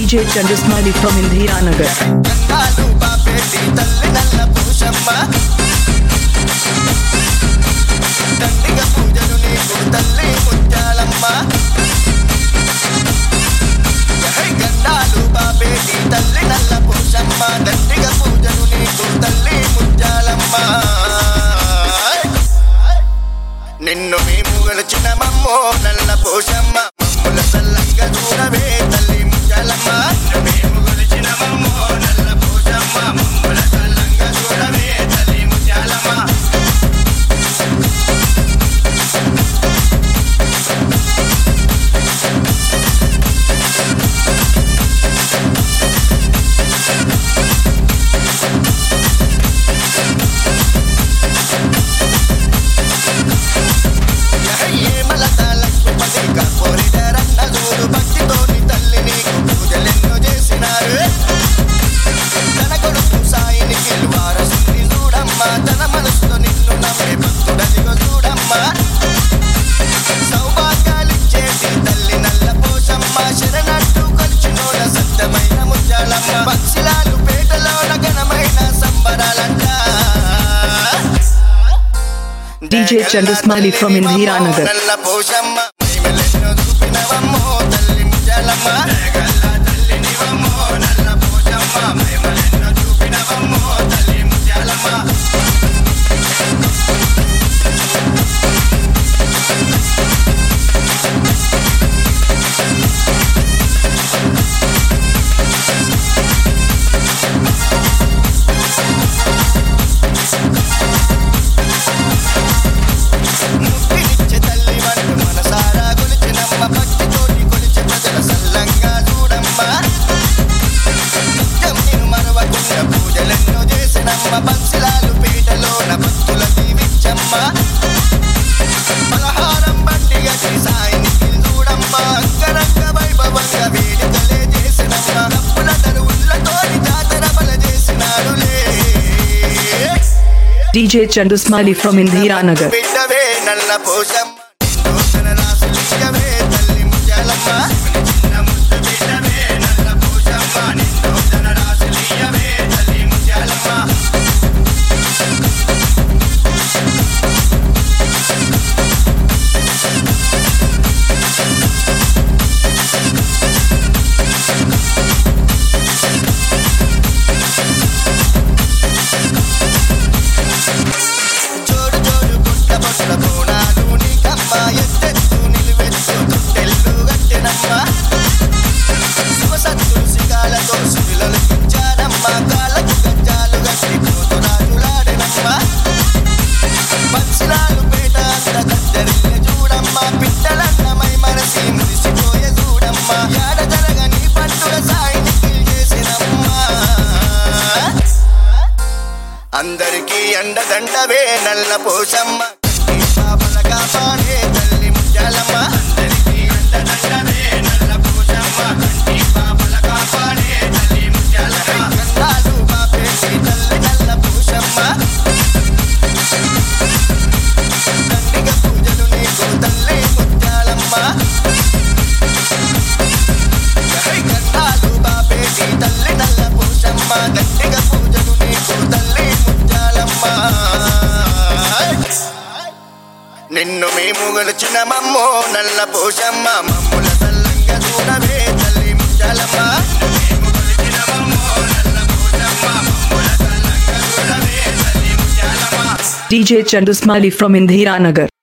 DJ Chandu Smiley from Indhiranagar. నిన్ను మేము గెలిచిన మమ్మో నల్ల పోషమ్మ మమ్ముల సల్లంగా చూడవే తల్లి ముత్యాలమ్మ మేము గెలిచిన మమ్మో నల్ల పోషమ్మ మమ్ముల సల్లంగా చూడవే తల్లి Mutyalamma DJ Chandu Smiley from Indhiranagar. DJ Chandu Smiley from Indhiranagar. అందరికీ అండదండవే నల్ల పోషమ్మ పాపలగా పాడే తల్లి ముత్యాలమ్మ అందరికీ అండదండవే నల్ల పోషమ్మ కంటి పాపలగా పాడే తల్లి ముత్యాలమ్మ కందాలు బాపేసి తల్లి నల్ల పోషమ్మ దండిగ పూజలు నీకు తల్లి ముత్యాలమ్మ కందాలు బాపేసి తల్లి నల్ల పోషమ్మ దండిగ పూజలు నీకు తల్లి నిన్ను మేము గెలిచిన మమ్మో నల్ల పోషమ్మ మమ్ముల సల్లంగా చూడవే తల్లి ముత్యాలమ్మ మేము గెలిచిన మమ్మో నల్ల పోషమ్మ మమ్ముల సల్లంగా చూడవే తల్లి Mutyalamma DJ Chandu Smiley from Indhiranagar.